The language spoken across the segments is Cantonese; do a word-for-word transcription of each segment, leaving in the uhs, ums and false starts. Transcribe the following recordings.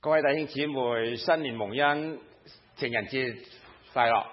各位弟兄姊妹，新年蒙恩，情人節快樂。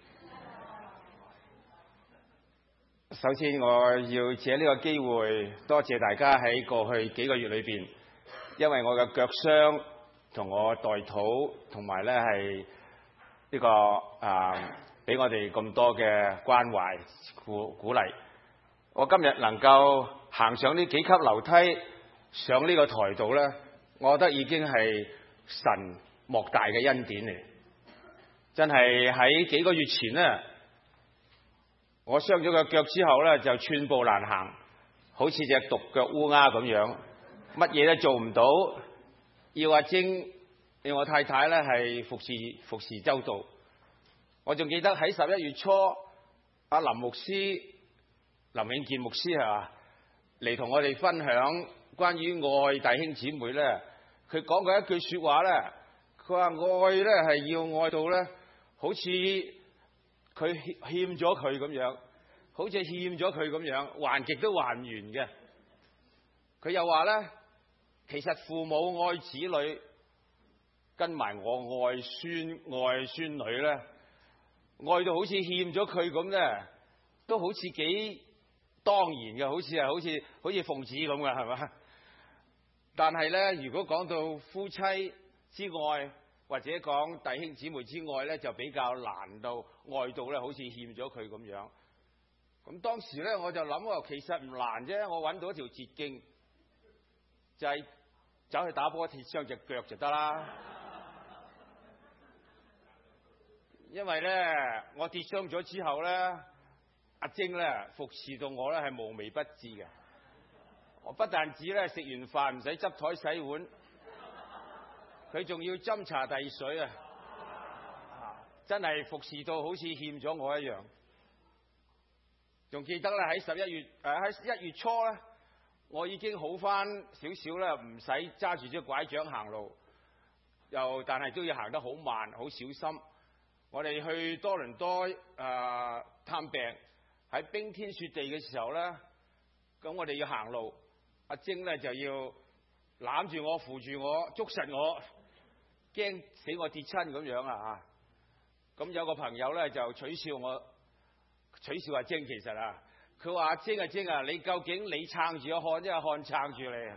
首先我要借呢個機會多謝大家喺過去幾個月裏邊，因為我嘅腳傷同我代禱，同埋咧係呢個啊俾我哋咁多嘅關懷鼓鼓勵。我今日能夠行上呢幾級樓梯上呢個台度咧，我覺得已經係神莫大嘅恩典嚟。真係喺幾個月前呢，我傷咗個腳之後咧，就寸步難行，好似隻獨腳烏鴉咁樣，乜嘢都做唔到。要阿晶，要我太太咧係服侍服侍周到。我仲記得喺十一月初，阿林牧師、林永健牧師係嘛嚟同我哋分享關於愛弟兄姊妹咧，佢講過一句說話咧，佢話愛咧係要愛到咧，好似佢欠咗佢咁樣，好似欠咗佢咁樣，還極都還唔完嘅。佢又話咧，其實父母愛子女，跟埋我愛孫愛孫女咧，愛到好似欠咗佢咁咧，都好似幾當然嘅，好似係好似好似奉旨咁嘅，係嘛？但係咧，如果講到夫妻之愛，或者講弟兄姊妹之愛咧，就比較難到愛到咧，好似欠咗佢咁樣。咁當時咧，我就諗喎，其實唔難啫，我揾到一條捷徑，就係走去打波鐵傷隻腳就得啦。因為咧，我跌傷咗之後咧，阿晶咧服侍到我咧係無微不至嘅。我不但止咧食完飯唔使執台洗碗，佢仲要斟茶遞水啊！真係服侍到好似欠咗我一樣。仲記得咧喺十一月誒喺一月初咧，我已經好翻少少啦，唔使揸住隻拐杖行路，又但係都要行得好慢，好小心。我哋去多倫多誒、呃、探病，喺冰天雪地嘅時候咧，咁我哋要行路，阿晶咧就要攬住我、扶住我、捉實我，驚死我跌親咁樣啊！咁有個朋友咧就取笑我，取笑阿晶其實啊，佢話阿晶啊晶啊，你究竟你撐住個漢，因為漢撐住你啊！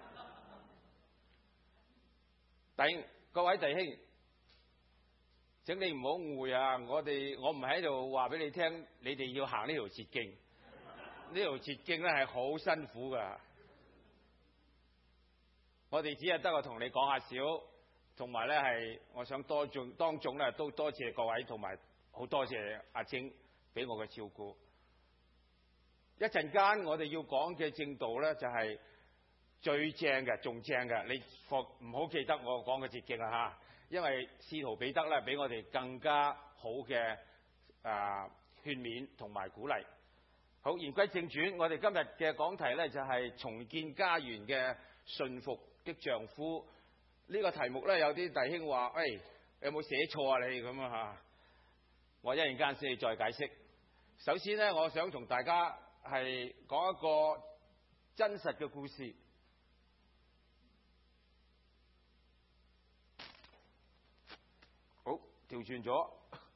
弟各位弟兄，請你唔好誤會啊！我哋我唔喺度話俾你聽，你哋要行呢條捷徑，呢條捷徑咧係好辛苦噶。我哋只係得我同你講下少，同埋咧係我想多眾當眾咧都多謝各位，同埋好多謝阿晶俾我嘅照顧。一陣間我哋要講嘅正道咧就係最正嘅，仲正嘅，你唔好記得我講嘅捷徑啊吓！因為使徒彼得咧俾我哋更加好嘅啊勸勉同埋鼓勵。好，言歸正傳，我哋今日嘅講題咧就係重建家園嘅順服的丈夫。呢個題目咧有啲弟兄話，誒，有冇寫錯啊你咁啊吓？我一陣間先再解釋。首先咧，我想同大家係講一個真實嘅故事。好，調轉咗。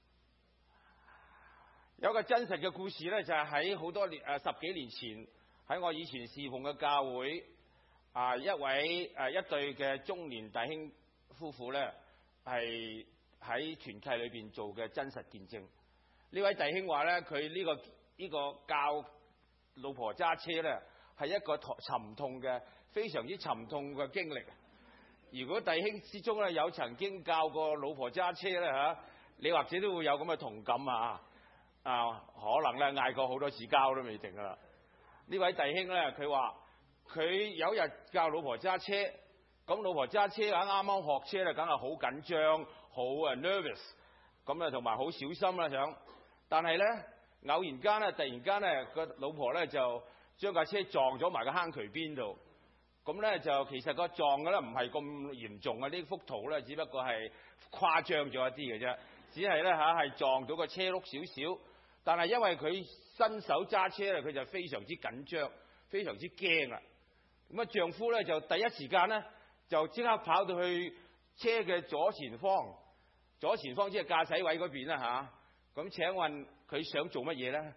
有個真實嘅故事咧，就係喺好多年誒十幾年前，喺我以前侍奉嘅教會。啊！一位誒一對嘅中年弟兄夫婦咧，係喺團契裏邊做嘅真實見證。呢位弟兄話咧，佢呢個呢個教老婆揸車咧，係一個沉痛嘅、非常之沉痛嘅經歷。如果弟兄之中咧有曾經教過老婆揸車咧嚇，你或者都會有咁嘅同感啊！啊，可能咧嗌過好多次交都未定噶啦。呢位弟兄咧，佢話。佢有日教老婆揸車，咁老婆揸車啊啱啱學車咧，梗係好緊張，好啊 nervous， 咁啊同埋好小心啦想。但係咧偶然間咧，突然間咧個老婆咧就將架車撞咗埋個坑渠邊度。咁咧就其實個撞嘅咧唔係咁嚴重啊，呢幅圖咧只不過係誇張咗一啲嘅啫，只係咧嚇係撞到個車轆少少。但係因為佢新手揸車咧，佢就非常之緊張，非常之驚啦。咁啊，丈夫咧就第一時間咧就即刻跑到去車嘅左前方，左前方即係駕駛位嗰邊啦嚇。咁、啊、請問佢想做乜嘢咧？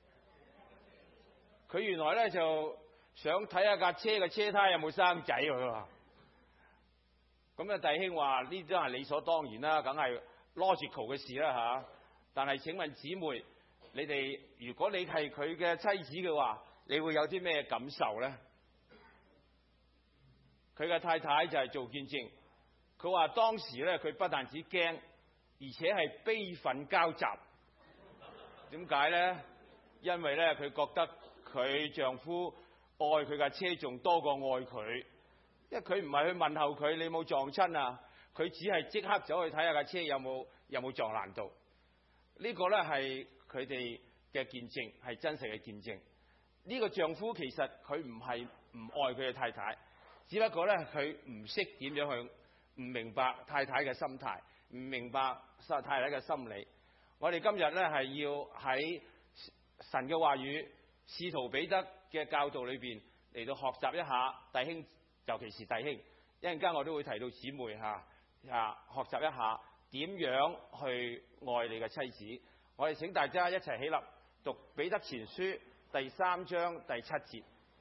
佢原來咧就想睇下架車嘅車胎有冇生仔喎。咁啊，弟兄話呢都係理所當然啦，梗係 logical 嘅事啦嚇。但係請問姊妹，你哋如果你係佢嘅妻子嘅話，你會有啲咩感受咧？佢嘅太太就係做見證，佢話當時咧佢不但止驚，而且係悲憤交集。點解咧？因為咧佢覺得佢丈夫愛佢架車仲多過愛佢，因為佢唔係去問候佢，你冇撞親啊？佢只係即刻走去睇下架車有冇有冇撞爛到。呢個咧係佢哋嘅見證，係真實嘅見證。呢個丈夫其實佢唔係唔愛佢嘅太太，只不過咧佢唔識點樣去，唔明白太太嘅心態，唔明白太太嘅心理。我哋今日咧係要喺神嘅話語、使徒彼得嘅教導裏邊嚟到學習一下弟兄，尤其是弟兄。一陣間我都會提到姊妹嚇啊，學習一下點樣去愛你嘅妻子。我哋請大家一齊起立讀彼得前書第三章第七節。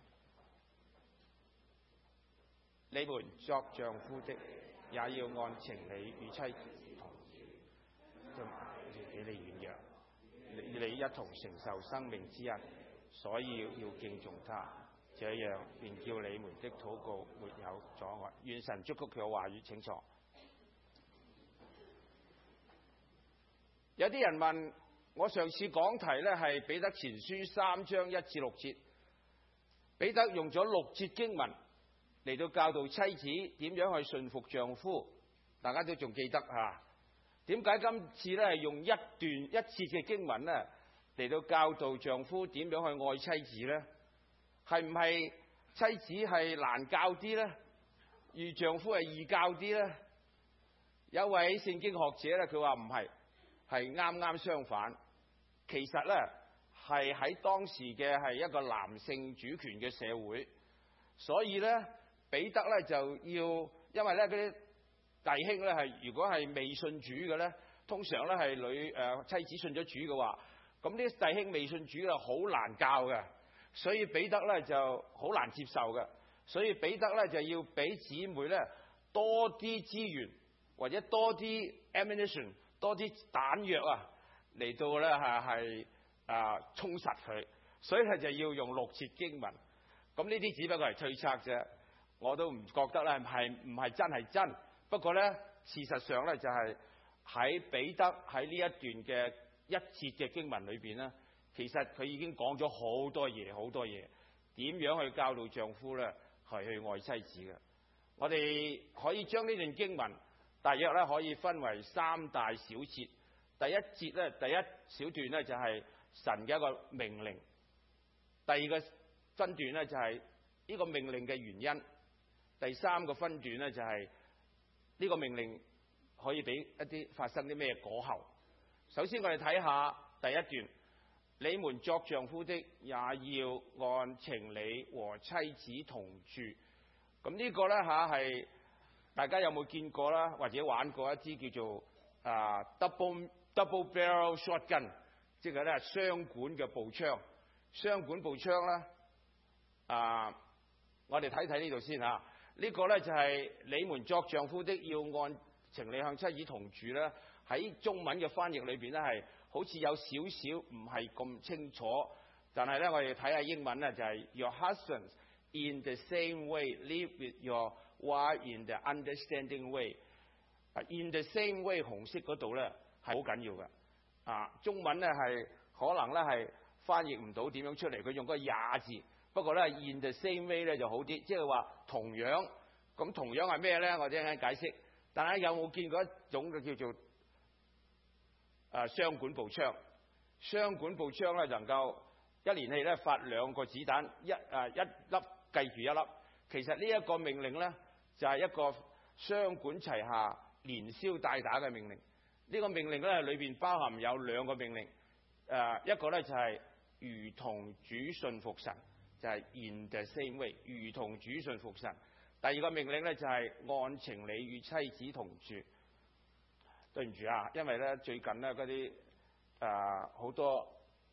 你們作丈夫的，也要按情理與妻子同住，就俾你軟弱，與你一同承受生命之恩，所以要敬重他，這樣便叫你們的禱告沒有阻礙。願神祝福佢嘅話語。請坐。有啲人問我，上次講題咧係彼得前書三章一至六節，彼得用咗六節經文嚟到教導妻子點樣去順服丈夫，大家都仲記得嚇？點解今次咧係用一段一節嘅經文咧嚟到教導丈夫點樣去愛妻子咧？係唔係妻子係難教啲咧，而丈夫係易教啲咧？有位聖經學者咧，佢話唔係，係啱啱相反。其實咧係喺當時嘅係一個男性主權嘅社會，所以咧彼得咧就要，因為咧嗰啲弟兄咧係如果係未信主嘅咧，通常咧係女誒、呃、妻子信咗主嘅話，咁啲弟兄未信主咧好難教嘅，所以彼得咧就好難接受嘅，所以彼得咧就要俾姊妹咧多啲資源或者多啲 ammunition， 多啲彈藥啊嚟到咧係係啊充實佢，所以佢就要用六節經文。咁呢啲只不過係推測啫，我都唔覺得咧係唔係真係真。不過咧事實上咧就係喺彼得喺呢一段嘅一節嘅經文裏邊咧，其實佢已經講咗好多嘢好多嘢，點樣去教導丈夫咧係去愛妻子嘅。我哋可以將呢段經文大約咧可以分為三大小節。第一節咧，第一小段咧就係神嘅一個命令。第二個分段咧就係呢個命令嘅原因。第三個分段咧就係呢個命令可以俾一啲發生啲咩果後。首先我哋睇下第一段，你們作丈夫的也要按情理和妻子同住。咁呢個咧吓係大家有冇見過啦，或者玩過一支叫做啊 double double barrel shotgun， 即係咧雙管嘅步槍。雙管步槍咧啊，我哋睇睇呢度先吓。呢個咧就係你們作丈夫的要按情理向妻子同住咧。喺中文嘅翻譯裏邊咧係好似有少少唔係咁清楚，但係咧我哋睇下英文咧就係 Your husbands in the same way live with your wife in the understanding way。In the same way 紅色嗰度咧係好緊要嘅。啊，中文咧係可能咧係翻譯唔到點樣出嚟，佢用個也字。不過咧 in the same way 咧就好啲，即係話同樣。咁同樣係咩咧？我哋一陣解釋。但係有冇見過一種嘅叫做誒雙管步槍？雙管步槍咧能夠一連氣咧發兩個子彈，一誒一粒計住一粒。其實呢一個命令咧就係一個雙管齊下、連消帶打嘅命令。呢個命令咧裏邊包含有兩個命令，誒一個咧就係如同主順服神，就係 in the same way， 如同主順服神。 第二個命令咧就係按情理與妻子同住。對唔住啊，因為咧最近咧嗰啲誒好多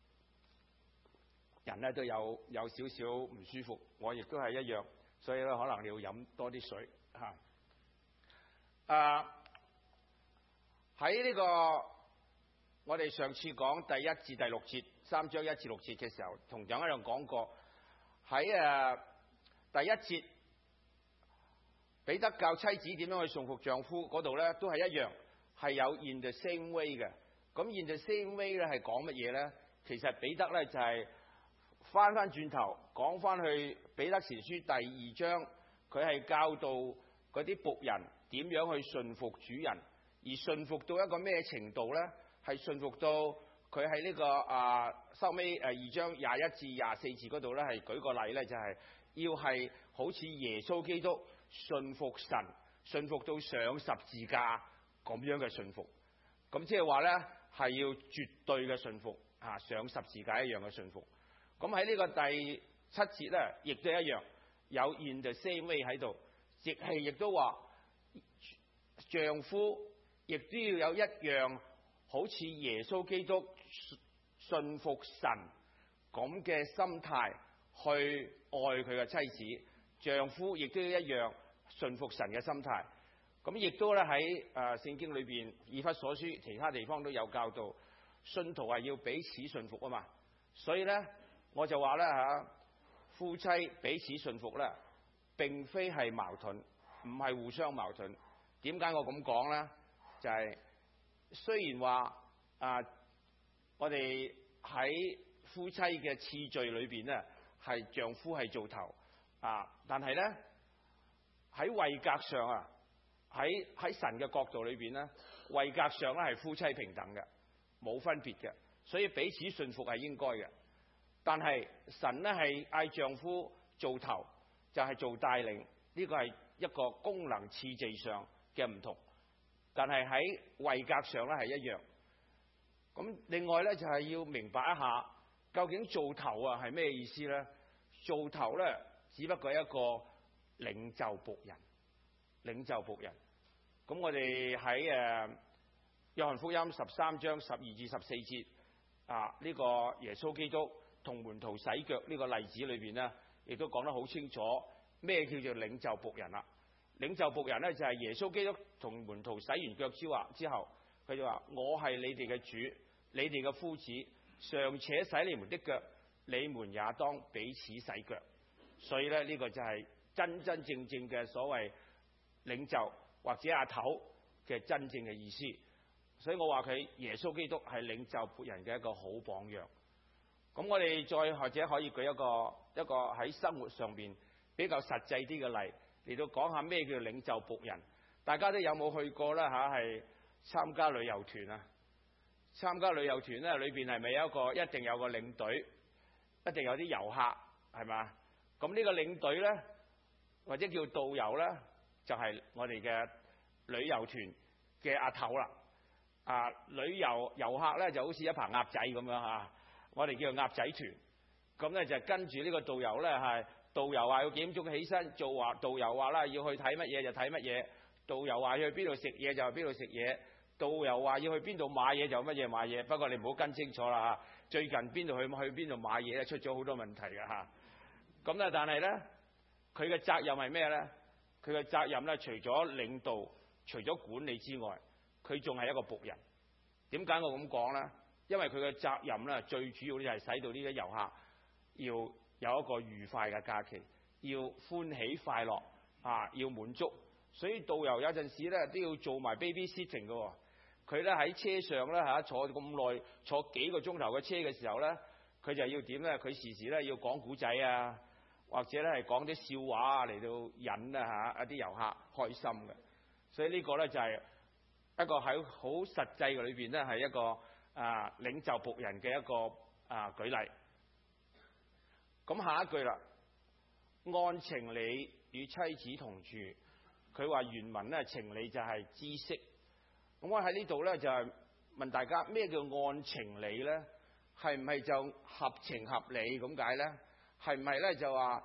人咧都有有少少唔舒服，我亦都係一樣，所以咧可能你要飲多啲水嚇。誒喺呢個我哋上次講第一至第六節三章一至六節嘅時候，同樣一樣講過喺誒第一節彼得教妻子點樣去順服丈夫嗰度咧，都係一樣。係有 in the same way 嘅，咁 in the same way 咧係講乜嘢咧？其實彼得咧就係翻翻轉頭講翻去彼得前書第二章，佢係教導嗰啲僕人點樣去順服主人，而順服到一個咩程度咧？係順服到佢喺呢個啊收尾誒二章廿一至廿四節嗰度咧，係舉個例咧，就係要係好似耶穌基督順服神，順服到上十字架。咁樣嘅順服，咁即係話咧係要絕對嘅順服，啊上十字架一樣嘅順服。咁喺呢個第七節咧，亦都一樣有 in the same way 喺度，亦係亦都話丈夫亦都要有一樣好似耶穌基督順服神咁嘅心態去愛佢嘅妻子，丈夫亦都要一樣順服神嘅心態。咁亦都咧喺誒聖經裏邊，以弗所書其他地方都有教導，信徒係要彼此順服啊嘛。所以咧，我就話咧嚇，夫妻彼此順服咧，並非係矛盾，唔係互相矛盾。點解我咁講咧？就係、是、雖然話啊，我哋喺夫妻嘅次序裏邊咧，係丈夫係做頭啊，但係咧喺位格上啊。喺喺神嘅角度裏邊咧，位格上咧係夫妻平等嘅，冇分別嘅，所以彼此順服係應該嘅。但係神咧係嗌丈夫做頭，就係、是、做帶領，呢、這個係一個功能次序上嘅唔同。但係喺位格上咧係一樣。咁另外咧就係、是、要明白一下，究竟做頭啊係咩意思咧？做頭咧只不過係一個領袖僕人。領袖僕人，咁我哋喺誒約翰福音十三章十二至十四節啊，呢、這個耶穌基督同門徒洗腳呢個例子裏邊呢，亦都講得好清楚咩叫做領袖僕人啦。領袖僕人呢，就係、是、耶穌基督同門徒洗完腳之話之後，佢就話：我係你哋嘅主，你哋嘅夫子，尚且洗你們的腳，你們也當彼此洗腳。所以咧，呢、這個就係真真正正嘅所謂領袖或者阿頭嘅真正嘅意思，所以我話佢耶穌基督係領袖僕人嘅一個好榜樣。咁我哋再或者可以舉一個一個喺生活上邊比較實際啲嘅例嚟到講下咩叫領袖僕人。大家都有冇去過啦嚇？係參加旅遊團啊？參加旅遊團咧，裏邊係咪有一個一定有個領隊，一定有啲遊客係嘛？咁呢個領隊咧，或者叫導遊咧，就係、是、我哋嘅旅遊團嘅阿頭啦。啊，旅遊遊客咧就好似一棚鴨仔咁樣嚇，我哋叫做鴨仔團。咁咧就跟住呢個導遊咧，係導遊話要幾點鐘起身做話，導遊話啦要去睇乜嘢就睇乜嘢，導遊話要去邊度食嘢就去邊度食嘢，導遊話要去邊度買嘢就乜嘢買嘢。不過你唔好跟清楚啦嚇，最近邊度去去邊度買嘢咧出咗好多問題嘅嚇。咁咧但係咧，佢嘅責任係咩咧？佢嘅責任咧，除咗領導、除咗管理之外，佢仲係一個僕人。點解我咁講咧？因為佢嘅責任咧，最主要咧就係使到呢啲遊客要有一個愉快嘅假期，要歡喜快樂啊，要滿足。所以導遊有陣時咧都要做埋 baby sitting 嘅。佢咧喺車上咧嚇坐咁耐，坐幾個鐘頭嘅車嘅時候咧，佢就要點咧？佢時時咧要講古仔啊，或者咧係講啲笑話啊嚟到引啊嚇一啲遊客開心嘅。所以呢個咧就係一個喺好實際嘅裏邊咧係一個啊領袖僕人嘅一個啊舉例。咁下一句啦，按情理與妻子同住。佢話原文咧情理就係知識。咁我喺呢度咧就係問大家咩叫按情理咧？係唔係就合情合理咁解咧？係唔係咧就話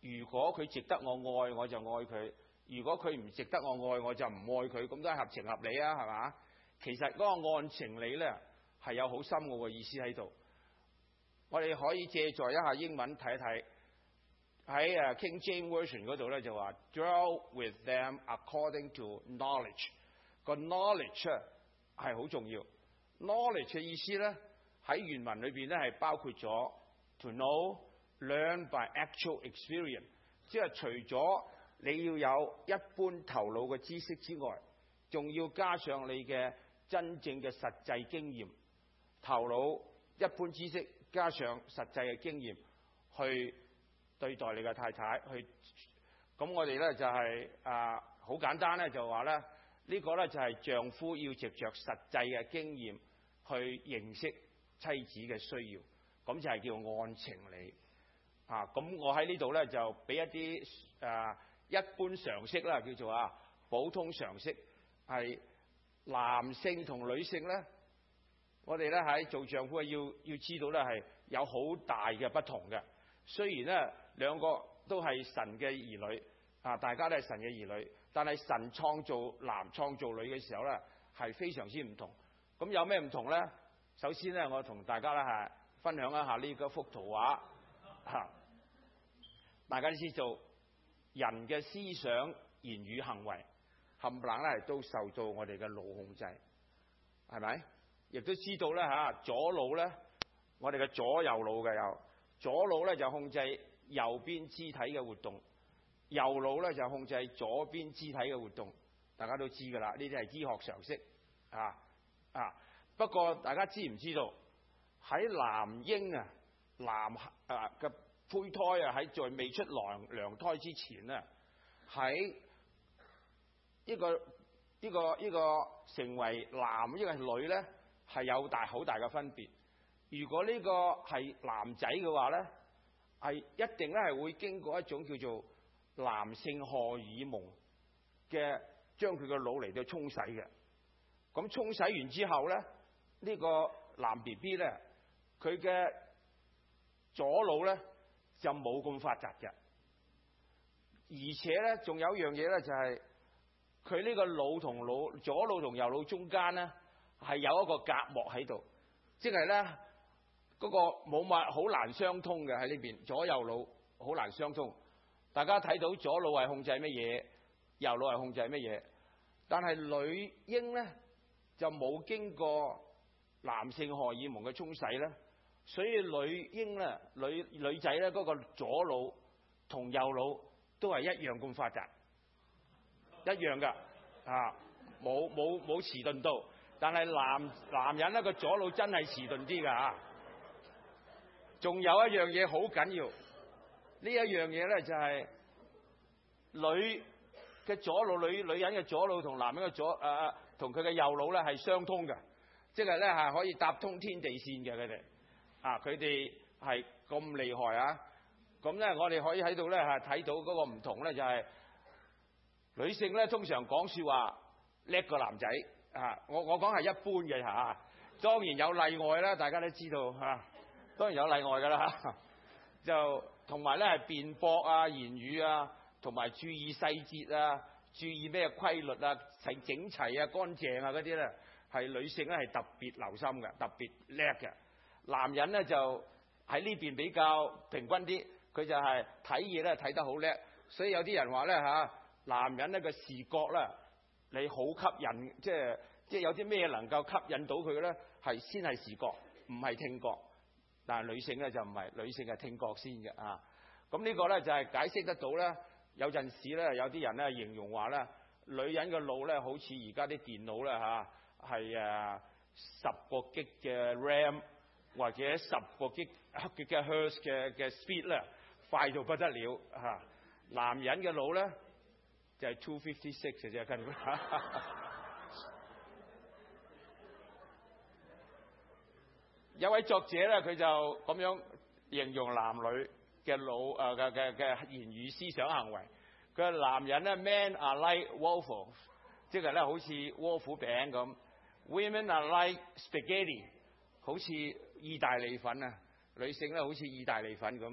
如果佢值得我愛，我就愛佢；如果佢唔值得我愛，我就唔愛佢。咁都係合情合理啊，係嘛？其實嗰個按情理咧係有好深奧嘅意思喺度。我哋可以借助一下英文睇一睇，喺誒 King James Version 嗰度咧就話 dwell with them according to knowledge。個 knowledge 咧係好重要。knowledge 嘅意思咧喺原文裏邊咧係包括咗 to know、learn by actual experience， 即係除咗你要有一般頭腦嘅知識之外，仲要加上你嘅真正嘅實際經驗。頭腦一般知識加上實際嘅經驗去對待你嘅太太，去咁我哋咧就係啊好簡單咧就話咧呢個咧就係丈夫要藉着實際嘅經驗去認識妻子嘅需要，咁就係叫按情理啊。咁我喺呢度咧就俾一啲啊一般常識啦，叫做啊普通常識，係男性同女性咧，我哋咧喺做丈夫要要知道咧係有好大嘅不同嘅。雖然咧兩個都係神嘅兒女啊，大家都係神嘅兒女，但係神創造男創造女嘅時候咧係非常之唔同。咁有咩唔同咧？首先咧，我同大家咧係分享一下呢個幅圖畫嚇。大家都知道人嘅思想、言語、行為冚唪唥咧都受到我哋嘅腦控制，係咪？亦都知道咧嚇，左腦咧，我哋嘅左右腦嘅有左腦咧就控制右邊肢體嘅活動，右腦咧就控制左邊肢體嘅活動。大家都知㗎啦，呢啲係醫學常識啊啊！不過大家知唔知道喺男嬰啊、男啊嘅胚胎啊喺在未出娘娘胎之前咧，喺呢個呢個呢個成為男呢個女咧係有大好大嘅分別。如果呢個係男仔嘅話咧，係一定咧係會經過一種叫做男性荷爾蒙嘅將佢個腦嚟到沖洗嘅。咁沖洗完之後咧，呢個男 B B 咧，佢嘅左腦咧就冇咁發達嘅，而且咧仲有一樣嘢咧就係佢呢個腦同腦左腦同右腦中間咧係有一個隔膜喺度，即係咧嗰個冇乜好難相通嘅喺呢邊，左右腦好難相通。大家睇到左腦係控制乜嘢，右腦係控制乜嘢，但係女嬰咧就冇經過男性荷爾蒙嘅沖洗咧，所以女嬰咧、女女仔咧嗰個左腦同右腦都係一樣咁發達，一樣㗎啊，冇冇冇遲鈍到。但係男男人咧個左腦真係遲鈍啲㗎嚇。仲有一樣嘢好緊要，呢一樣嘢咧就係女嘅左腦、女女人嘅左腦同男人嘅左誒同佢嘅右腦咧係相通嘅，即係咧係可以搭通天地線嘅佢哋啊！佢哋係咁厲害啊！咁咧我哋可以喺度咧係睇到嗰個唔同咧，就係女性咧通常講説話叻過男仔啊！我我講係一般嘅嚇，當然有例外啦，大家都知道嚇。當然有例外㗎啦，就同埋咧係辯駁啊、言語啊，同埋注意細節啊、注意咩規律啊、係整齊啊、乾淨啊嗰啲咧，係女性咧係特別留心嘅、特別叻嘅。男人咧就喺呢邊比較平均啲，佢就係睇嘢咧睇得好叻，所以有啲人話咧嚇，男人咧個視覺咧你好吸引，即係即係有啲咩能夠吸引到佢嘅咧，係先係視覺，唔係聽覺。但係女性咧就唔係，女性係聽覺先嘅啊。咁呢個咧就係解釋得到咧。有陣時咧，有啲人咧形容話咧，女人嘅腦咧好似而家啲電腦咧嚇，係誒十個 G 嘅 RAM 或者十個 G 嘅 Hertz 嘅嘅 speed 咧，快到不得了嚇。男人嘅腦咧就係 two fifty six 嘅啫，根本。有位作者咧，佢就咁樣形容男女嘅腦誒嘅嘅嘅言語思想行為。佢話男人咧 ，men are like waffles， 即係咧好似窩虎餅咁 ；women are like spaghetti， 好似意大利粉啊。女性咧好似意大利粉咁。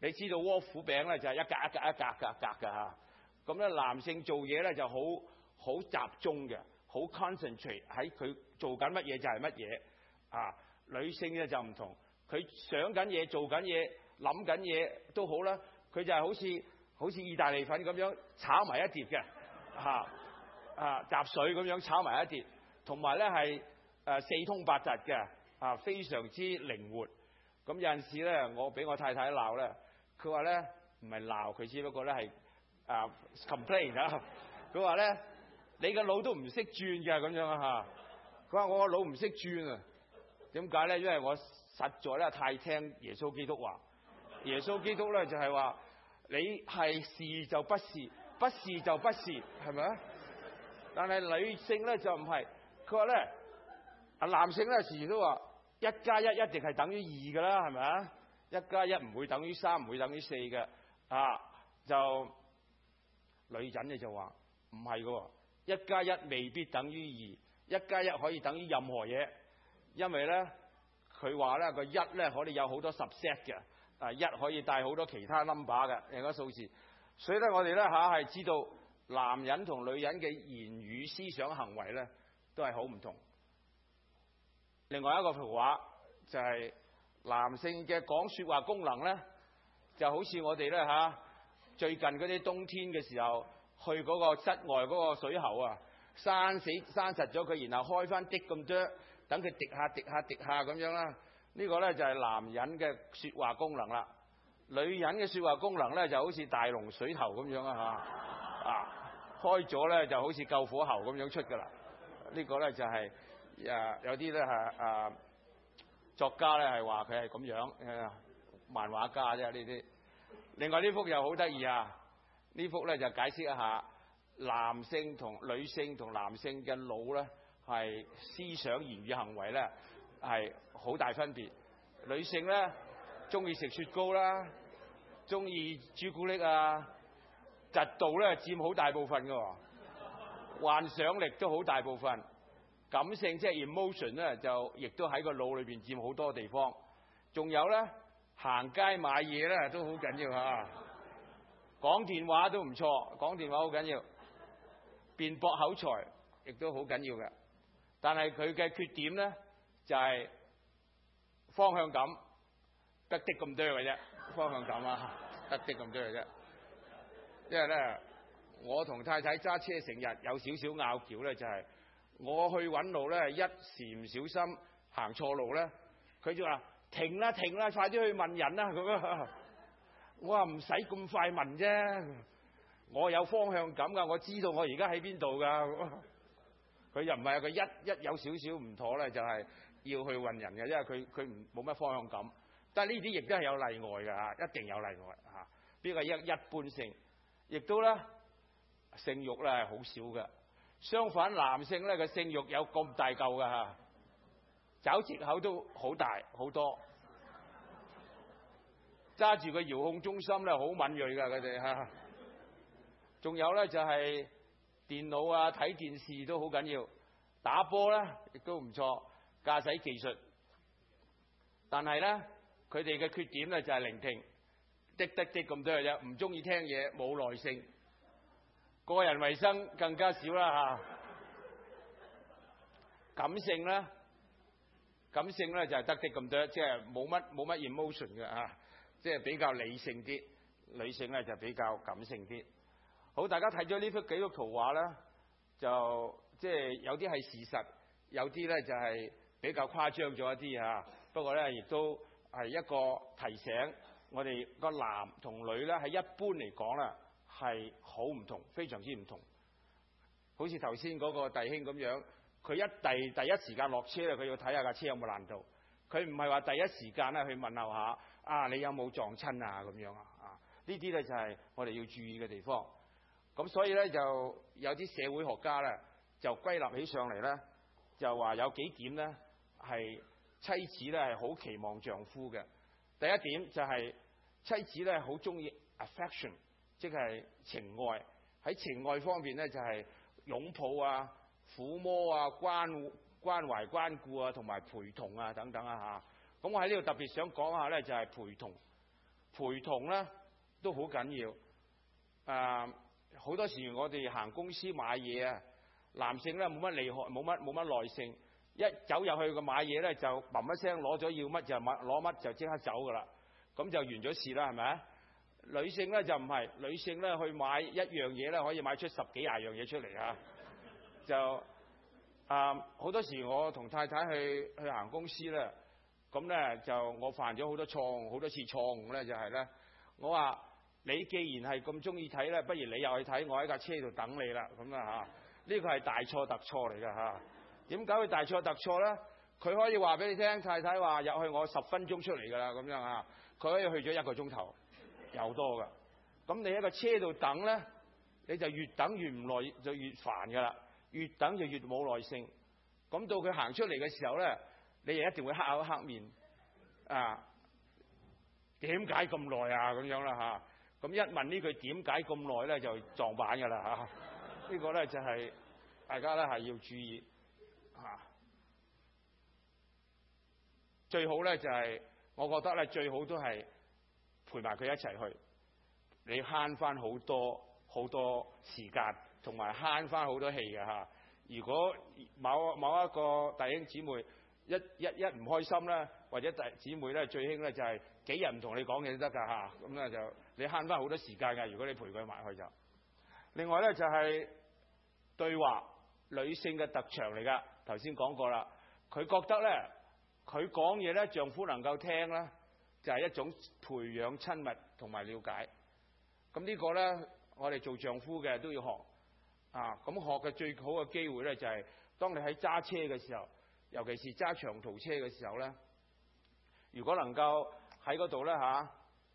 你知道窩虎餅咧就係一格一格一格一格一格㗎嚇。咁咧男性做嘢咧就好好集中嘅，好 concentrate 喺佢做緊乜嘢就係乜嘢啊。女性咧就唔同，佢想緊嘢、做緊嘢、諗緊嘢都好啦，佢就係好似好似意大利粉咁樣炒埋一碟嘅嚇啊，雜水咁樣炒埋一碟，同埋咧係誒四通八達嘅啊，非常之靈活。咁有陣時咧，我俾我太太鬧咧，佢話咧唔係鬧，佢只不過咧係啊 complain 啊，佢話咧你個腦都唔識轉嘅咁樣啊嚇，佢話我個腦唔識轉啊。點解咧？因為我實在咧太聽耶穌基督話，耶穌基督咧就係話你係是就不是，不是就不是，係咪啊？但係女性咧就唔係，佢話咧啊男性咧時時都話一加一一定係等於二㗎啦，係咪啊？一加一唔會等於三，唔會等於四嘅啊。就女人咧就話唔係㗎，一加一未必等於二，一加一可以等於任何嘢。因為咧，佢話咧個一咧可以有好多 subset 嘅，啊一可以帶好多其他 number 嘅另一個數字，所以咧我哋咧嚇係知道男人同女人嘅言語、思想、行為咧都係好唔同。另外一個圖畫就係男性嘅講説話功能咧，就好似我哋咧嚇最近嗰啲冬天嘅時候去嗰個室外嗰個水喉啊，閂死閂實咗佢，然後開翻啲咁多。等佢滴下滴下滴下咁樣啦，呢個咧就係男人嘅説話功能啦。女人嘅説話功能咧就好似大龍水頭咁樣啊嚇，啊開咗咧就好似救火喉咁樣出㗎啦。呢個咧就係誒有啲咧係誒作家咧係話佢係咁樣誒漫畫家啫呢啲。另外呢幅又好得意啊，呢幅咧就解釋一下男性同女性同男性嘅腦咧。係思想、言語、行為咧係好大分別。女性咧中意食雪糕啦，中意朱古力啊，嫉妒咧佔好大部分嘅，幻想力都好大部分。感性即係 emotion 咧，就亦都喺個腦裏邊佔好多地方。仲有咧行街買嘢咧都好緊要嚇，講電話都唔錯，講電話好緊要，辯駁口才亦都好緊要嘅。但係佢嘅缺點咧，就係、是、方向感得啲咁多嘅啫，方向感啊，得啲咁多嘅啫。因為咧，我同太太揸車成日有少少拗撬咧，就係、是、我去揾路咧，一時唔小心行錯路咧，佢就話停啦停啦，快啲去問人啦咁樣。我話唔使咁快問啫，我有方向感㗎，我知道我而家喺邊度㗎。佢又唔係，佢一一有少少唔妥咧，就係要去問人嘅，因為佢佢唔冇乜方向感。但係呢啲亦都係有例外嘅嚇，一定有例外嚇。呢個一一般性，亦都咧性慾咧係好少嘅。相反，男性咧嘅性慾有咁大嚿嘅嚇，找藉口都好大好多。揸住個遙控中心咧好敏鋭㗎，佢哋嚇。仲有咧就係、是。電腦啊，睇電視都好緊要，打波咧亦都唔錯，駕駛技術。但係咧，佢哋嘅缺點咧就係聆聽，滴滴滴咁多嘅啫，唔中意聽嘢，冇耐性。個人衞生更加少啦嚇。感性咧，感性咧就係得啲咁多，即係冇乜冇乜 emotion 嘅嚇，即係比較理性啲。女性咧就比較感性啲。好，大家睇咗呢幅幾幅圖畫咧，就即係有啲係事實，有啲咧就係比較誇張咗一啲嚇。不過咧，亦都係一個提醒我哋個男同女咧，喺一般嚟講咧係好唔同，非常之唔同。好似頭先嗰個弟兄咁樣，佢一第第一時間落車咧，佢要睇下架車有冇爛到。佢唔係話第一時間咧去問候下啊，你有冇撞親啊咁樣啊啊？呢啲咧就係我哋要注意嘅地方。咁所以咧就有啲社會學家咧就歸納起上嚟咧，就話有幾點咧係妻子咧係好期望丈夫嘅。第一點就係妻子咧好中意 affection， 即係情愛。喺情愛方面咧就係擁抱啊、撫摸啊、關關懷關顧啊，同埋陪同啊等等啊嚇。咁我喺呢度特別想講下咧就係陪同。 陪同咧都好緊要。啊，好多時我哋行公司買嘢啊，男性咧冇乜厲害，冇乜冇乜耐性，一走入去個買嘢咧就砰一聲攞咗要乜就買攞乜就即刻走㗎啦，咁就完咗事啦，係咪啊？女性咧就唔係，女性咧去買一樣嘢咧可以買出十幾廿樣嘢出嚟啊！就啊好多時我同太太去去行公司咧，咁咧就我犯咗好多錯誤，好多次錯誤咧就係咧，我話你既然係咁中意睇咧，不如你又去睇，我喺架車度等你啦，咁啊嚇，呢個係大錯特錯嚟㗎嚇。點解會大錯特錯咧？佢可以話俾你聽，太太話入去我十分鐘出嚟㗎啦，咁樣啊，佢可以去咗一個鐘頭。有多㗎，咁你喺個車度等咧，你就越等越唔耐，就越煩㗎啦，越等就越冇耐性。咁到佢行出嚟嘅時候咧，你又一定會黑口黑面啊！點解咁耐啊？咁樣啦嚇，咁一問呢句點解咁耐咧，就撞板㗎啦嚇。呢個咧就係大家咧係要注意嚇。最好咧就係，我覺得咧最好都係陪埋佢一齊去，你慳翻好多好多時間，同埋慳翻好多氣嘅嚇。如果某某一個弟兄姊妹一一一唔開心咧，或者弟姊妹咧最興咧就係幾日唔同你講嘢都得㗎嚇，咁咧就你慳翻好多時間㗎。如果你陪佢埋去就，另外咧就係對話，女性嘅特長嚟㗎。頭先講過啦，佢覺得咧佢講嘢咧丈夫能夠聽咧，就係一種培養親密同埋了解。咁呢個咧，我哋做丈夫嘅都要學啊。咁學嘅最好嘅機會咧，就係當你喺揸車嘅時候，尤其是揸長途車嘅時候咧，如果能夠喺嗰度咧嚇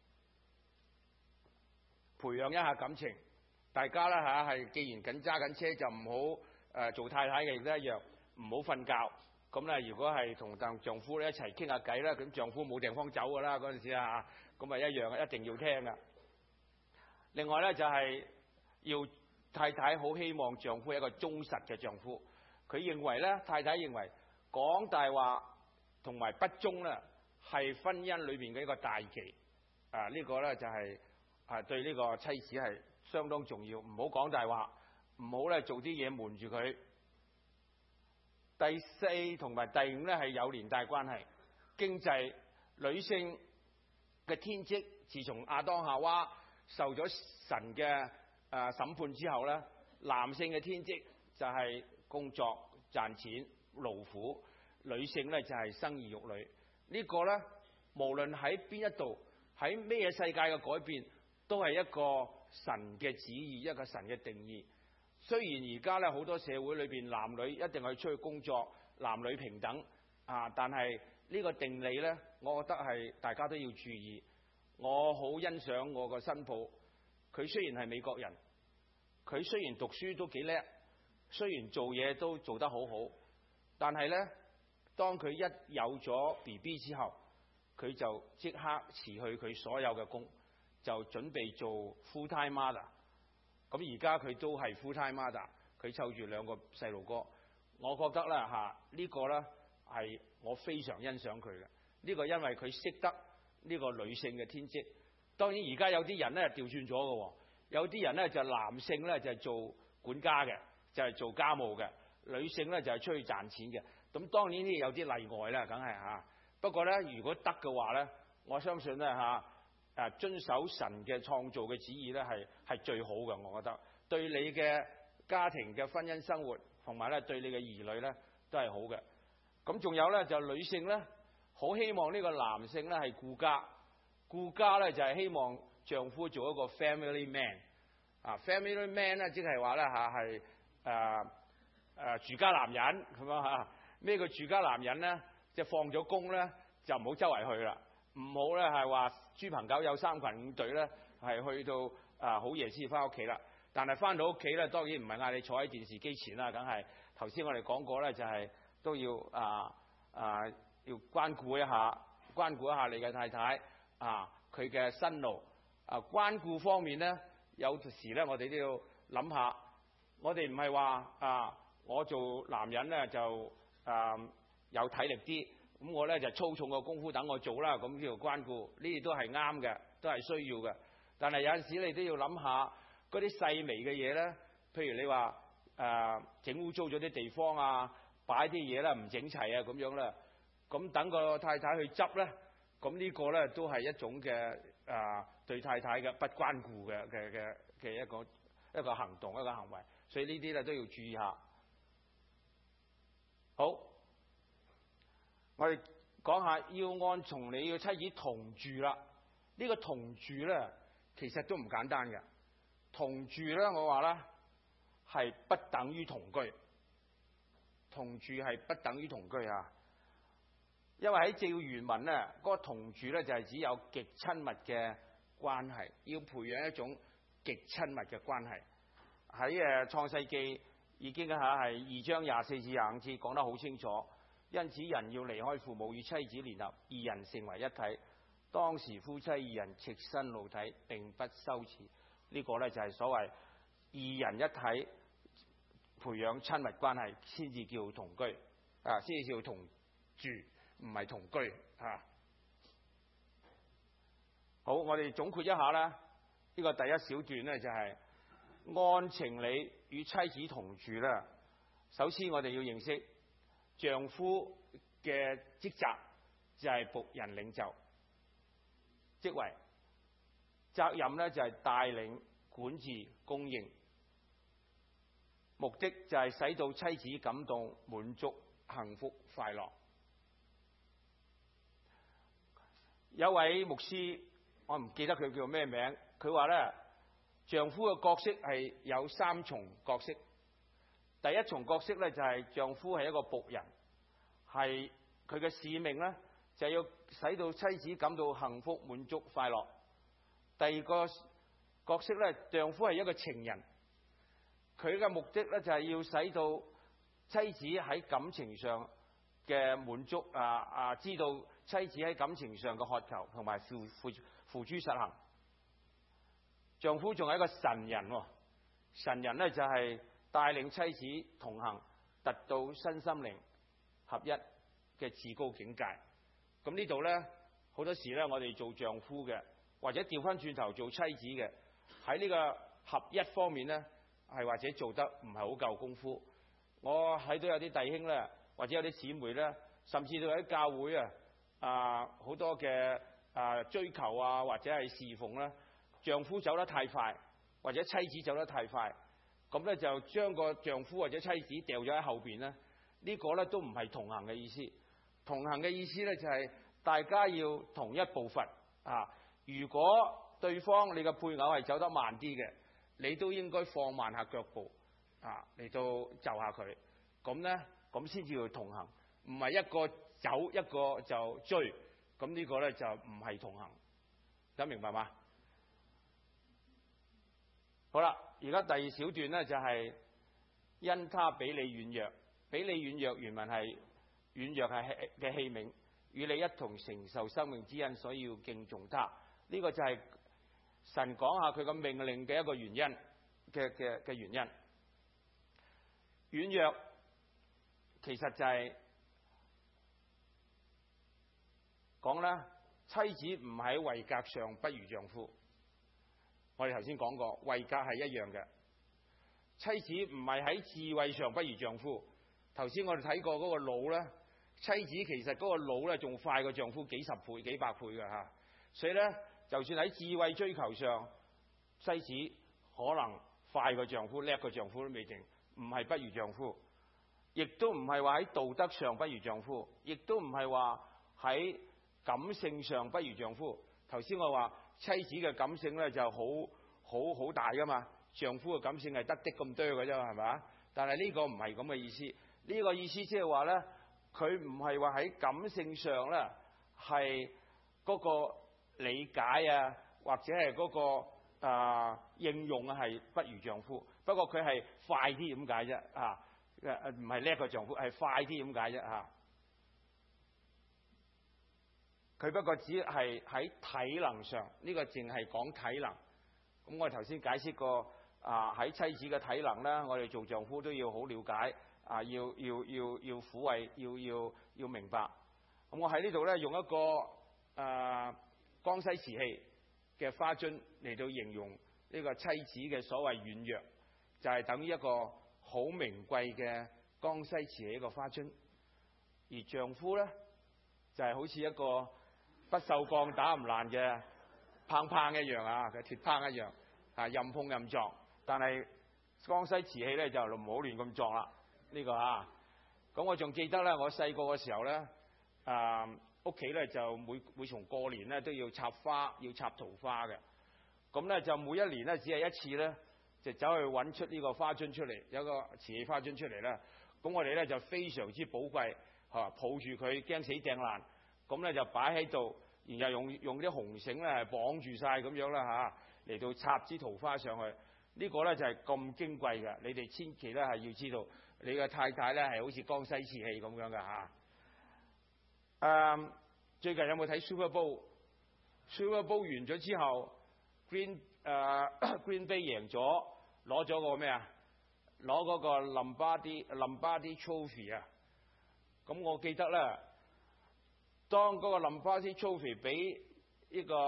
培養一下感情，大家咧嚇係既然緊揸緊車，就唔好誒做太太嘅亦都一樣，唔好瞓覺。咁咧，如果係同丈丈夫咧一齊傾下偈啦，咁丈夫冇地方走㗎啦，嗰陣時啊，咁啊一樣，一定要聽㗎。另外咧就係要太太好希望丈夫係一個忠實嘅丈夫，佢認為咧，太太認為講大話同埋不忠咧係婚姻裏邊嘅一個大忌啊！呢個咧就係啊對呢個妻子係相當重要，唔好講大話，唔好咧做啲嘢瞞住佢。第四同埋第五咧係有連帶關係，經濟，女性嘅天職，自從亞當夏娃受咗神嘅誒審判之後咧，男性嘅天職就係工作賺錢勞苦，女性咧就係生兒育女。呢個咧無論喺邊一度，喺咩世界嘅改變，都係一個神嘅旨意，一個神嘅定義。雖然而家咧好多社會裏邊男女一定係出去工作，男女平等啊，但係呢個定理咧，我覺得係大家都要注意。我好欣賞我個新抱，佢雖然係美國人，佢雖然讀書都幾叻，雖然做嘢都做得好好，但係咧，當佢一有咗 B B 之後，佢就即刻辭去佢所有嘅工，就準備做 full time mother。咁而家佢都係 full time mother，佢湊住兩個細路哥。我覺得咧嚇呢個咧係我非常欣賞佢嘅。呢個因為佢識得呢個女性嘅天職。當然而家有啲人咧調轉咗嘅喎，有啲人咧就男性咧就係做管家嘅，就係做家務嘅，女性咧就係出去賺錢嘅。咁當然呢有啲例外啦，梗係嚇。不過咧，如果得嘅話咧，我相信咧嚇。誒遵守神嘅創造嘅旨意咧，係係最好嘅，我覺得對你嘅家庭嘅婚姻生活同埋咧對你嘅兒女咧都係好嘅。咁仲有咧就女性咧，好希望呢個男性咧係顧家，顧家咧就係希望丈夫做一個 family man 啊 ，family man 咧即係話咧嚇係誒誒住家男人咁樣嚇。咩叫住家男人咧？即係放咗工咧就唔好周圍去啦。唔好咧，係話豬朋狗友三群五隊咧，係去到啊好夜先翻屋企啦。但係翻到屋企咧，當然唔係嗌你坐喺電視機前啦，梗係頭先我哋講過咧，就係、是、都要啊啊要關顧一下，關顧一下你嘅太太啊，佢嘅辛勞啊。關顧方面咧，有時咧我哋都要諗下，我哋唔係話啊，我做男人咧就啊有體力啲。咁我咧就粗重個功夫等我做啦，咁叫做關顧，呢啲都係啱嘅。 都係需要嘅。但係有陣時你都要諗下嗰啲細微嘅嘢咧，譬如你話誒整污糟咗啲地方啊，擺啲嘢咧唔整齊啊咁樣啦，咁等個太太去執咧，咁呢個咧都係一種嘅誒、呃、對太太嘅不關顧嘅嘅嘅嘅一個一個行動一個行為，所以呢啲咧都要注意下。好，我哋講下要按從你嘅妻子同住啦。呢、這個同住咧其實都唔簡單嘅。同住咧，我話咧係不等於同居。同住係不等於同居啊，因為喺照原文咧，嗰、那個同住咧就係指有極親密嘅關係，要培養一種極親密嘅關係。喺誒創世記已經嚇係二章廿四至廿五節講得好清楚，因此人要離開父母與妻子聯合，二人成為一體。當時夫妻二人赤身露體，並不羞恥。呢、這個咧就係所謂二人一體。培養親密關係先至叫同居啊，先至叫同住，唔係同居啊。好，我哋總括一下啦。呢、這個第一小段呢，就係、是、按情理與妻子同住啦。首先我哋要認識丈夫嘅職責就係僕人領袖職位，責任呢就係帶領、管治、供應。目的就係使到妻子感到滿足、幸福、快樂。有位牧師，我唔記得佢叫咩名，佢話咧，丈夫嘅角色係有三重角色。第一重角色咧就係丈夫係一個僕人，係佢嘅使命咧就係要使到妻子感到幸福、滿足、快樂。第二個角色咧，丈夫係一個情人。佢嘅目的咧就係要使到妻子喺感情上嘅滿足啊啊！知道妻子喺感情上嘅渴求，同埋付付付諸實行。丈夫仲係一個神人喎，神人咧就係帶領妻子同行，達到身心靈合一嘅至高境界。咁呢度咧好多時咧，我哋做丈夫嘅，或者調翻轉頭做妻子嘅，喺呢個合一方面咧，係或者做得唔係好夠功夫。我睇到有啲弟兄咧，或者有啲姊妹咧，甚至到喺教會啊啊好多嘅啊追求啊，或者係侍奉咧，丈夫走得太快，或者妻子走得太快，咁咧就將個丈夫或者妻子掉咗喺後邊咧。呢個咧都唔係同行嘅意思。同行嘅意思咧就係大家要同一步伐啊。如果對方你嘅配偶係走得慢啲嘅，你都應該放慢下腳步啊，嚟到就下佢，咁咧咁先至要同行，唔係一個走一個就追，咁呢個咧就唔係同行，大家明白嗎？好啦，而家第二小段咧就係因他比你軟弱，比你軟弱原文係軟弱係嘅器皿，與你一同承受生命之恩，所以要敬重他。呢個就係神講下佢個命令嘅一個原因嘅嘅嘅原因。軟弱其實就係講啦，妻子唔喺位格上不如丈夫。我哋頭先講過，位格係一樣嘅。妻子唔係喺智慧上不如丈夫。頭先我哋睇過嗰個腦咧，妻子其實嗰個腦咧仲快過丈夫幾十倍、幾百倍嘅嚇。所以咧，就算喺智慧追求上，妻子可能快過丈夫、叻過丈夫都未定，唔係不如丈夫，亦都唔係話喺道德上不如丈夫，亦都唔係話喺感性上不如丈夫。頭先我話妻子嘅感性咧就好好好大噶嘛，丈夫嘅感性係得的咁多嘅啫，係咪？但係呢個唔係咁嘅意思，呢、這個意思即係話咧，佢唔係話喺感性上咧係嗰個理解啊，或者係嗰、那個啊、呃、應用啊係不如丈夫，不過佢係快啲咁解啫啊，誒唔係叻過丈夫，係快啲咁解啫嚇。佢不過只係喺體能上，呢、這個淨係講體能。咁我哋頭先解釋過啊，喺妻子嘅體能咧，我哋做丈夫都要好了解啊，要要要要撫慰，要要要明白。咁我喺呢度咧用一個誒江西瓷器嘅花樽嚟到形容呢個妻子嘅所謂軟弱，就係、是、等於一個好名貴嘅江西瓷器一個花樽，而丈夫咧就係、是、好似一個不鏽鋼打唔爛嘅棒棒一樣啊，嘅鐵棒一樣啊，任碰任撞。但係江西瓷器咧就唔好亂咁撞啦，呢、這個啊。咁我仲記得咧，我細個嘅時候咧，啊屋企咧就每每逢過年咧都要插花，要插桃花嘅。咁咧就每一年咧只係一次咧，就走去揾出呢個花樽出嚟，有個瓷器花樽出嚟啦。咁我哋咧就非常之寶貴，嚇抱住佢驚死掟爛，咁咧就擺喺度，然後用用啲紅繩咧綁住晒咁樣啦嚇，嚟到插支桃花上去。呢個咧就係咁矜貴嘅，你哋千祈咧係要知道，你嘅太太咧係好似江西瓷器咁樣嘅嚇。誒，最近有冇睇 Super Bowl？Super Bowl 完咗之後 ，Green 誒 Green Bay 贏咗，攞咗個咩啊？攞嗰個 Lombardi Lombardi Trophy 啊！咁我記得咧，當嗰個 Lombardi Trophy 俾呢個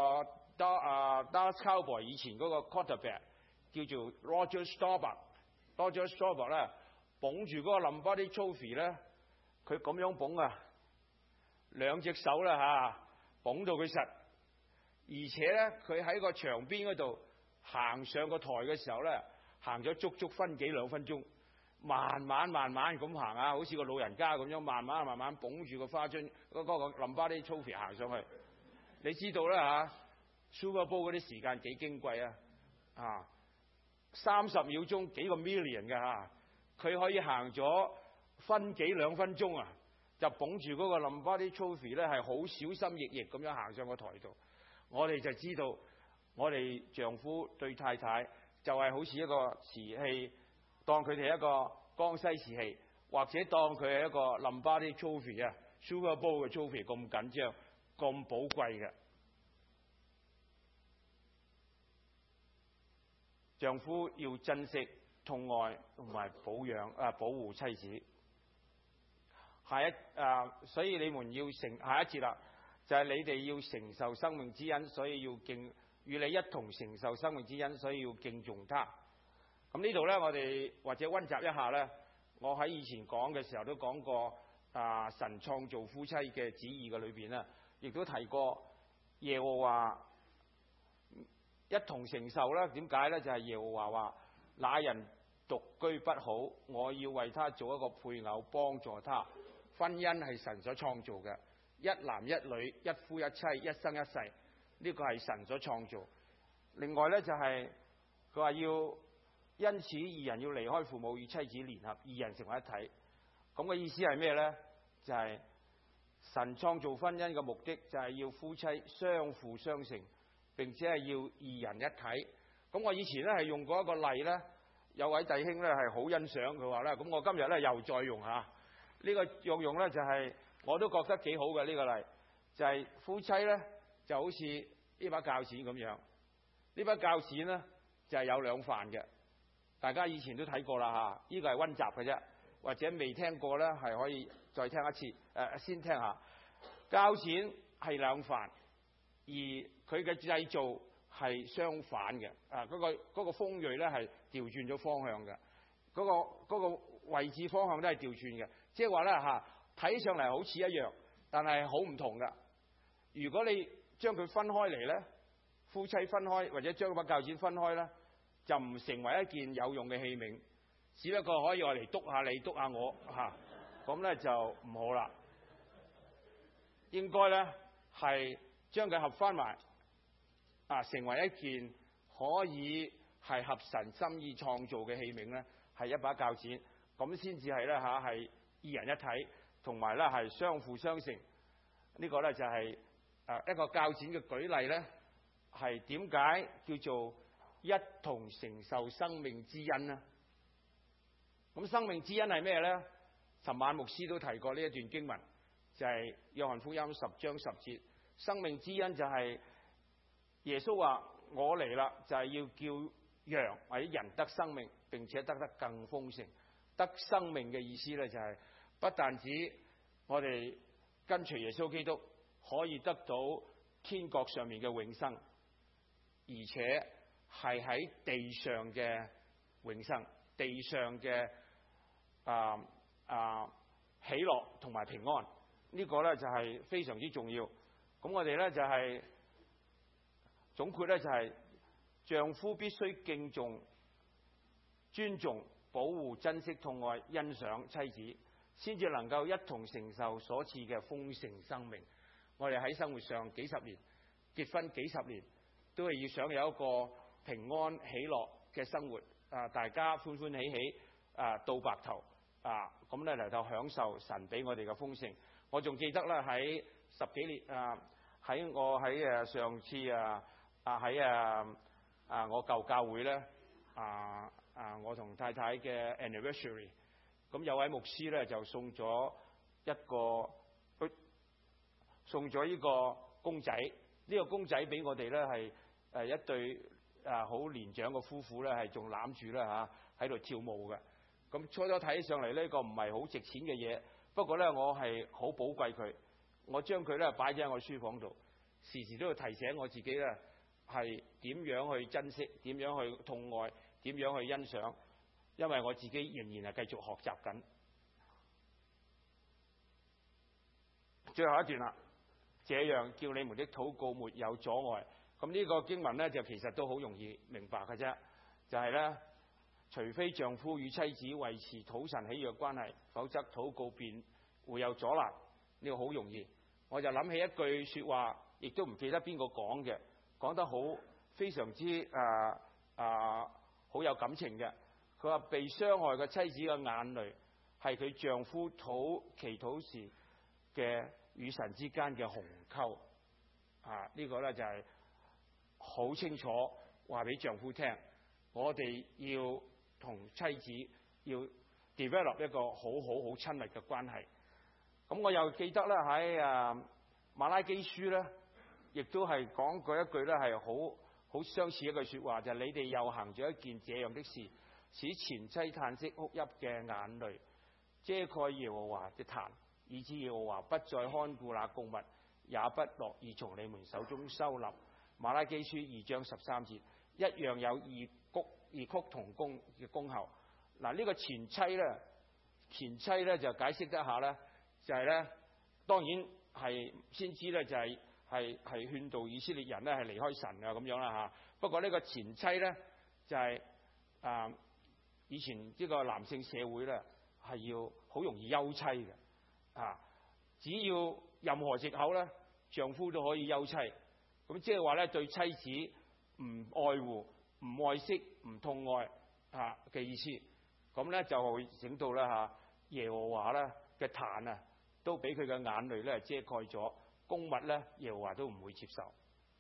Dallas Cowboy 以前嗰個 quarterback 叫做 Roger Staubach，Roger Staubach 咧捧住嗰個 Lombardi Trophy 咧，佢咁樣捧啊，兩隻手啦嚇，捧到佢實，而且咧佢喺個牆邊嗰度行上個台嘅時候咧，行咗足足分幾兩分鐘，慢慢慢慢咁行啊，好似個老人家咁樣，慢慢慢慢捧住個花樽嗰、嗰個 Lombardi Trophy 行上去。你知道啦嚇 Super Bowl 嗰啲時間幾矜貴啊！啊，三十秒鐘幾個 million 嘅嚇，佢可以行咗分幾兩分鐘啊，就捧住嗰個 Lombardi Trophy 咧，係好小心翼翼咁樣行上個台度。我哋就知道，我哋丈夫對太太就係好似一個瓷器，當佢哋一個江西瓷器，或者當佢係一個 Lombardi Trophy 啊 Super Bowl 嘅 Trophy 咁緊張、咁寶貴嘅。丈夫要珍惜、痛愛同埋保養啊，保護妻子。下一啊，所以你們要承下一節啦，就係、是、你哋要承受生命之恩，所以要敬與你一同承受生命之恩，所以要敬重他。咁呢度咧，我哋或者溫習一下咧。我喺以前講嘅時候都講過啊，神創造夫妻嘅旨意嘅裏邊咧，亦都提過耶和華一同承受啦。點解咧？就係、是、耶和華話：那人獨居不好，我要為他做一個配偶，幫助他。婚姻係神所創造嘅，一男一女，一夫一妻，一生一世，呢、這個係神所創造。另外咧就係佢話要。因此，二人要離開父母與妻子聯合，二人成為一體。咁嘅意思係咩呢？就係、是、神創造婚姻嘅目的，就係要夫妻相輔相成，並且係要二人一體。咁我以前咧係用過一個例呢，有位弟兄咧係好欣賞，佢話咧，咁我今日咧又再用下呢、這個用用咧就係、是、我都覺得幾好嘅呢、這個例，就係、是、夫妻咧就好似呢把鉸剪咁樣，呢把鉸剪咧就係、是、有兩瓣嘅。大家以前都睇過啦嚇，呢個係溫習嘅啫，或者未聽過咧，係可以再聽一次。誒、呃，先聽下。鉸剪係兩瓣，而佢嘅製造係相反嘅。啊，嗰、那個嗰、那個鋒鋭咧係調轉咗方向嘅，嗰、那個嗰、那個位置方向都係調轉嘅。即係話咧嚇，睇上嚟好似一樣，但係好唔同㗎。如果你將佢分開嚟咧，夫妻分開或者將把鉸剪分開咧，就唔成為一件有用嘅器皿，只不過可以我嚟篤下你，篤下我嚇，咁、啊、咧就唔好啦。應該咧係將佢合翻埋，啊，成為一件可以係合神心意創造嘅器皿咧，係一把鉸剪，咁先至係咧嚇係二人一體，同埋咧係相輔相成。這個、呢個咧就係、是、誒一個鉸剪嘅舉例咧，係點解叫做一同承受生命之恩呢？咁生命之恩係咩呢？尋晚牧師都提過呢一段經文，就係、是、約翰福音十章十節。生命之恩就係耶穌話：我嚟啦，就係要叫羊或者人得生命，並且得得更豐盛。得生命嘅意思呢，就係不但止我哋跟隨耶穌基督可以得到天國上面嘅永生。 而且係喺地上嘅永生，地上嘅啊啊喜樂同埋平安，呢個咧就係非常之重要。咁我哋咧就係總括咧就係丈夫必須敬重、尊重、保護、珍惜、痛愛、欣賞妻子，先至能夠一同承受所賜嘅豐盛生命。我哋喺生活上幾十年，結婚幾十年，都係要想有一個平安喜樂嘅生活，啊，大家歡歡喜喜啊到白頭啊，咁咧嚟到享受神俾我哋嘅豐盛。我仲記得咧喺十幾年啊，喺我喺誒上次啊啊喺啊啊我舊教會咧啊啊我同太太嘅 anniversary， 咁有位牧師咧就送咗一個送咗呢個公仔，呢、這個公仔俾我哋咧係誒一對啊好年長嘅夫婦咧係仲攬住啦嚇喺度跳舞嘅。咁初初睇上嚟呢個唔係好值錢嘅嘢，不過咧我係好寶貴佢，我將佢咧擺咗喺我書房度，時時都要提醒我自己咧係點樣去珍惜，點樣去痛愛，點樣去欣賞，因為我自己仍然係繼續學習緊。最後一段啦，這樣叫你們的禱告沒有阻礙。咁呢個經文咧就其實都好容易明白嘅啫，就係咧，除非丈夫與妻子維持討神喜悅嘅關係，否則禱告便會有阻攔。呢個好容易，我就諗起一句説話，亦都唔記得邊個講嘅，講得好非常之啊啊好有感情嘅。佢話被傷害嘅妻子嘅眼淚係佢丈夫禱祈禱時嘅與神之間嘅鴻溝啊！呢、這個咧就係好清楚話俾丈夫聽，我哋要同妻子要 develop 一個好好好親密嘅關係。咁我又記得咧喺啊馬拉基書咧，亦都係講過一句咧係好好相似一句説話，就係、是、你哋又行咗一件這樣的事，使前妻嘆息哭泣嘅眼淚遮蓋耶和華的壇，以致耶和華不再看顧那供物，也不樂意從你們手中收納。馬拉基書二章十三節，一樣有異曲異曲同工嘅功效。嗱，呢個前妻咧，前妻咧就解釋一下咧，就係、是、咧，當然係先知咧就係係係勸導以色列人咧係離開神啊咁樣啦嚇。不過呢個前妻咧就係、是、啊以前呢個男性社會咧係要好容易休妻嘅啊，只要任何藉口咧，丈夫都可以休妻。咁即係話咧，對妻子唔愛護、唔愛惜、唔痛愛啊嘅意思。咁咧就會整到咧嚇耶和華咧嘅壇啊，都俾佢嘅眼淚咧遮蓋咗，供物咧耶和華都唔會接受。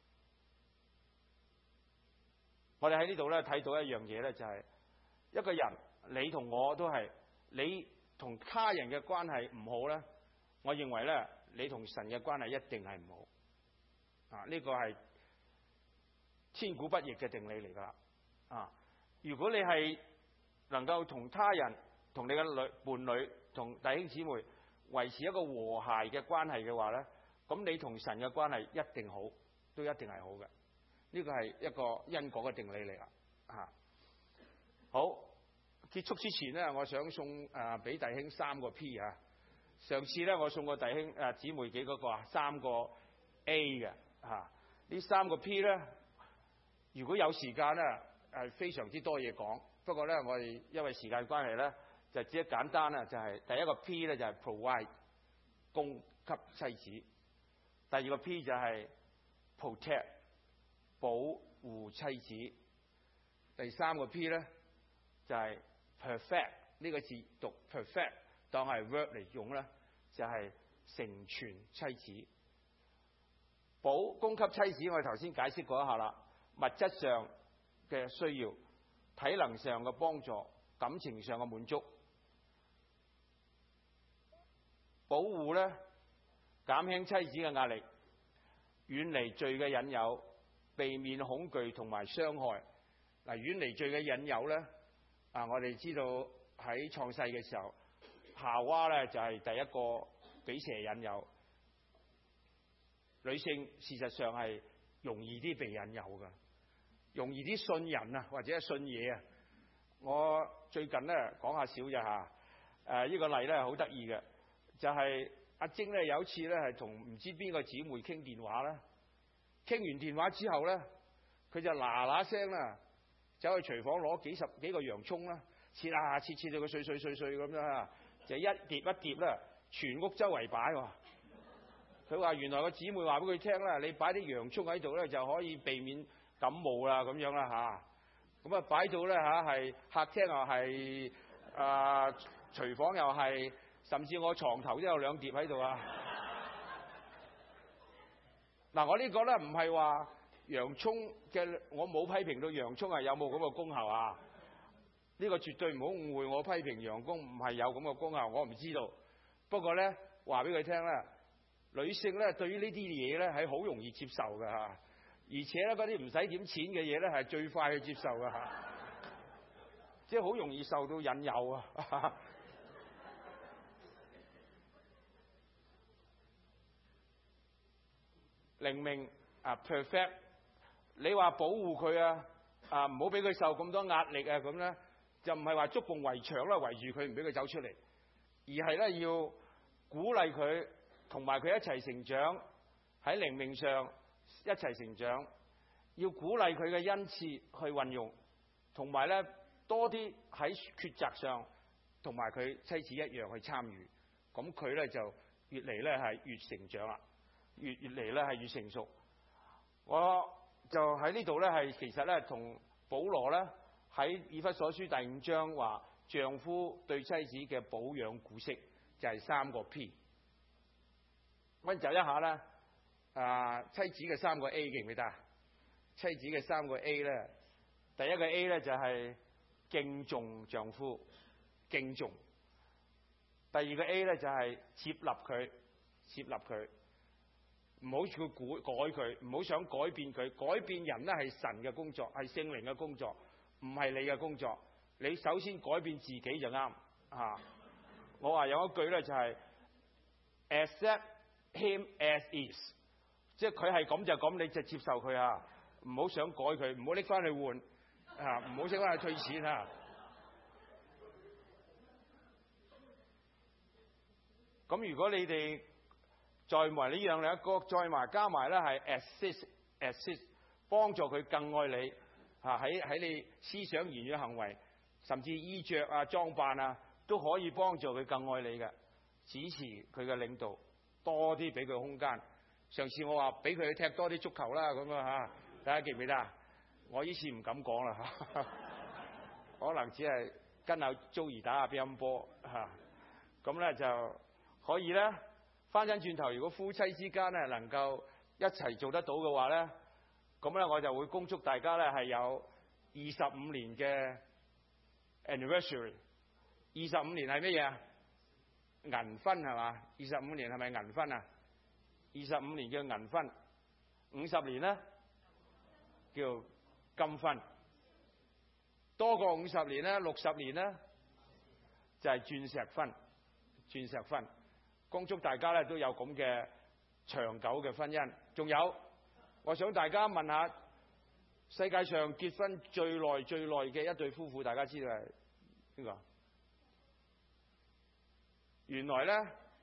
我哋喺呢度咧睇到一樣嘢咧，就係一個人，你同我都係，你同他人嘅關係唔好咧，我認為咧你同神嘅關係一定係唔好。啊！呢、這個係千古不易嘅定理嚟㗎啦。啊！如果你係能夠同他人、同你嘅女伴侶、同弟兄姊妹維持一個和諧嘅關係嘅話咧，咁你同神嘅關係一定好，都一定係好嘅。呢個係一個因果嘅定理嚟啦。啊！好，結束之前咧，我想送誒俾、呃、弟兄三個 P 啊。上次咧，我送個弟兄誒姊妹幾嗰個啊，三個 A 嘅。嚇！呢三個 P 咧，如果有時間咧，係非常之多嘢講。不過咧，我哋因為時間關係咧，就只係簡單啦，就係、是、第一個 P 咧就係 provide 供給妻子，第二個 P 就係 protect 保護妻子，第三個 P 咧就係 perfect， 呢個字讀 perfect 當係 verb 嚟用咧，就係、是、成全妻子。保供給妻子，我哋頭先解釋過一下啦。物質上嘅需要，體能上嘅幫助，感情上嘅滿足。保護咧，減輕妻子嘅壓力，遠離罪嘅引誘，避免恐懼同埋傷害。嗱，遠離罪嘅引誘咧，啊，我哋知道喺創世嘅時候，夏娃咧就係第一個俾蛇引誘。女性事實上係容易啲被引誘㗎， 容易啲信人啊，或者係信嘢啊。我最近咧講下少啫嚇，誒、呃、呢、這個例咧好得意嘅，就係、是、阿晶咧有一次咧係同唔知邊個姊妹傾電話啦，傾完電話之後咧，佢就嗱嗱聲啦，走去廚房攞幾十幾個洋葱啦，切啊切切到佢碎碎碎碎咁樣啊，就一碟一碟啦，全屋周圍擺喎。佢話原來個姊妹話俾佢聽啦，你擺啲洋葱喺度咧就可以避免感冒啦咁樣啦嚇。咁啊擺到咧嚇係客廳又係，啊廚房又係，甚至我床頭都有兩碟喺度啊！嗱，我呢個咧唔係話洋葱嘅，我冇批評到洋葱係有冇咁嘅功效啊！呢個絕對唔好誤會，我批評洋葱唔係有咁嘅功效，我唔知道。不過咧話俾佢聽咧，女性咧對於呢啲嘢咧係好容易接受嘅嚇。而且咧，嗰啲唔使點錢嘅嘢咧，係最快去接受嘅嚇，即係好容易受到引誘啊！靈命啊 perfect， 你話保護佢啊，啊唔好俾佢受咁多壓力啊，咁咧就唔係話捉共圍牆啦，圍住佢唔俾佢走出嚟，而係咧要鼓勵佢，同埋佢一齊成長，喺靈命上一齊成長，要鼓勵佢嘅恩賜去運用，同埋咧多啲喺抉擇上同埋佢妻子一樣去參與，咁佢咧就越嚟咧係越成長啦，越越嚟咧係越成熟。我就喺呢度咧係其實咧同保羅咧喺以弗所書第五章話丈夫對妻子嘅保養顧惜，就係、是、三個 P。溫習一下啦。啊，妻子嘅三個 A 記唔記得？妻子嘅三個 A 咧，第一個 A 咧就係敬重丈夫，敬重。第二個 A 咧就係接納佢，接納佢，唔好去改改佢，唔好想改變佢。改變人咧係神嘅工作，係聖靈嘅工作，唔係你嘅工作。你首先改變自己就啱啊！我話有一句咧就係 accept him as is。即係佢係咁就咁，你就接受佢啊！唔好想改佢，唔好拎翻去換啊！唔好拎翻去退錢啊！咁如果你哋再埋呢樣另一個，再埋加埋咧係 assist assist 幫助佢更愛你啊！喺喺你思想、言語、行為，甚至衣着啊、裝扮啊，都可以幫助佢更愛你嘅。支持佢嘅領導，多啲俾佢空間。上次我話俾佢踢多啲足球啦，咁啊嚇，大家記唔記得啊？我依次唔敢講啦嚇，可能只係跟阿 Joey 打下乒乓波嚇，咁咧就可以咧翻緊轉頭。如果夫妻之間咧能夠一齊做得到嘅話咧，咁咧我就會恭祝大家咧係有二十五年嘅 anniversary。二十五年係乜嘢啊？銀婚係嘛？二十五年係咪銀婚啊？二十五年叫銀婚，五十年咧叫金婚，多過五十年咧，六十年咧就係鑽石婚。鑽石婚，恭祝大家咧都有咁嘅長久嘅婚姻。仲有，我想大家問下，世界上結婚最耐最耐嘅一對夫婦，大家知道係邊個？原來咧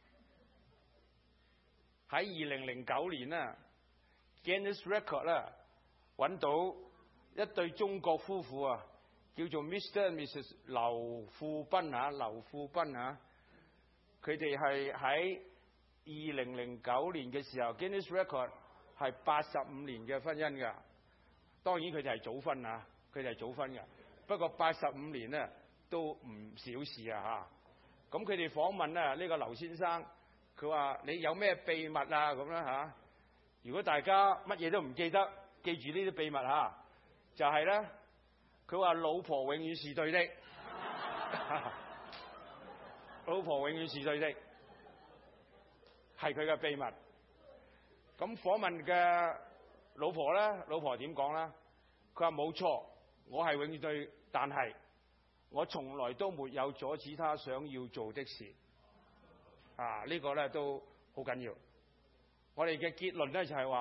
喺二零零九年啊 Guinness Record 咧揾到一對中國夫婦啊，叫做 Mister and Missus 劉富斌啊，劉富斌啊，佢哋係喺二零零九年嘅時候 Guinness Record 係八十五年嘅婚姻㗎。當然佢哋係早婚啊，佢哋係早婚㗎。不過八十五年咧都唔小事啊嚇。咁佢哋訪問咧呢個劉先生，佢話你有咩秘密啊咁啦嚇？如果大家乜嘢都唔記得，記住呢啲秘密嚇，就係咧，佢話老婆永遠是對的，老婆永遠是對的，係佢嘅秘密。咁訪問嘅老婆咧，老婆點講咧？佢話冇錯，我係永遠對，但係我從來都沒有阻止他想要做的事。啊，呢個咧都好緊要。我哋嘅結論咧就係話，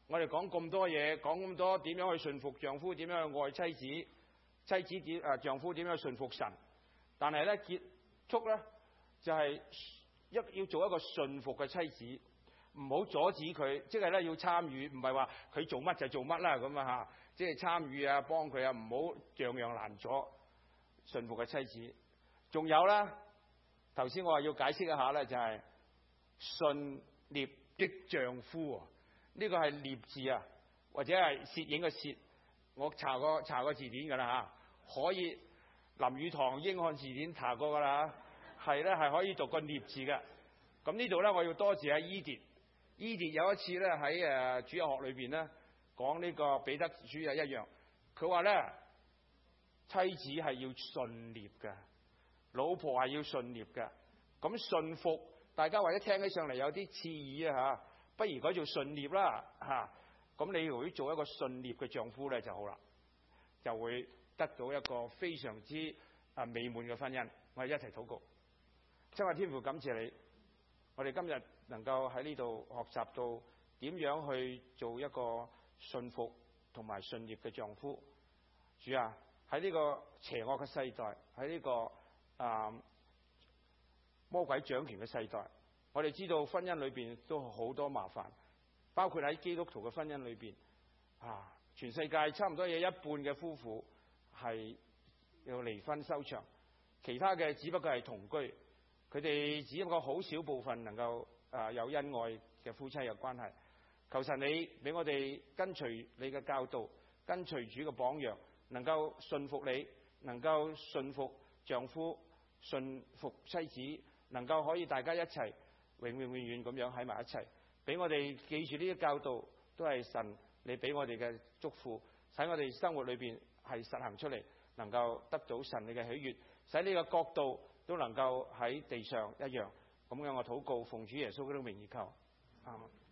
我哋講咁多嘢，講咁多點樣去順服丈夫，點樣去愛妻子，妻子點誒丈夫點樣去順服神。但係咧結束咧就係一要做一個順服嘅妻子，唔好阻止佢，即係咧要參與，唔係話佢做乜就做乜啦咁啊嚇，即係參與啊幫佢啊，唔好樣樣攔阻順服嘅妻子。仲有啦，頭先我話要解釋一下咧，就係順諉的丈夫，呢個係諉字啊，或者係攝影嘅攝，我查過查過字典㗎啦嚇，可以林語堂英漢字典查過㗎啦，係咧係可以讀個諉字嘅。咁呢度咧我要多謝阿伊蝶，伊蝶有一次咧喺誒主日學裏邊咧講呢個彼得書又一樣，佢話咧妻子係要順諉嘅，老婆係要順諉嘅。咁順服大家或者聽起上嚟有啲刺耳啊嚇，不如改做順諉啦嚇。咁你如果做一個順諉嘅丈夫咧就好啦，就會得到一個非常之啊美滿嘅婚姻。我哋一齊禱告。親愛天父，感謝你，我哋今日能夠喺呢度學習到點樣去做一個順服同埋順諉嘅丈夫。主啊，喺呢個邪惡嘅世代，喺呢、這個啊魔鬼掌權嘅世代，我哋知道婚姻裏邊都好多麻煩，包括喺基督徒嘅婚姻裏邊啊，全世界差唔多有一半嘅夫婦係要離婚收場，其他嘅只不過係同居，佢哋只不過好少部分能夠啊有恩愛嘅夫妻嘅關係。求神你俾我哋跟隨你嘅教導，跟隨主嘅榜樣，能夠順服你，能夠順服丈夫，順服妻子，能夠可以大家一齊永永遠遠咁樣喺埋一齊。俾我哋記住呢啲教導，都係神你俾我哋嘅祝福，使我哋生活裏邊係實行出嚟，能夠得到神你嘅喜悅，使呢個國度都能夠喺地上一樣。咁樣我禱告奉主耶穌基督名而求，啱。